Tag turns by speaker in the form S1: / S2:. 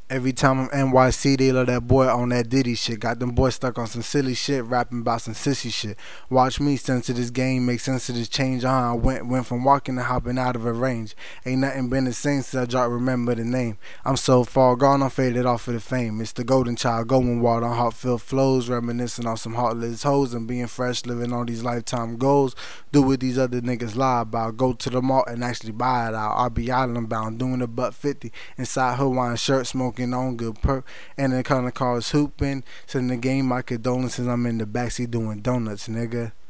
S1: Every time I'm NYC, they love that boy on that Diddy shit. Got them boys stuck on some silly shit, rapping about some sissy shit. Watch me sense to this game, make sense of this change. I went from walking to hopping out of a range. Ain't nothing been the same since I dropped Remember the Name. I'm so far gone, I'm faded off of the fame. It's the golden child, going wild on heartfelt flows, reminiscing on some heartless hoes and being fresh, living on these lifetime goals. Do what these other niggas lie about. Go to the mall and actually buy it out. I'll be island bound, doing a butt 50 inside Hawaiian shirt, smoking on good perp, and the kind of cars hooping. Sending the game my condolences. I'm in the backseat doing donuts, nigga.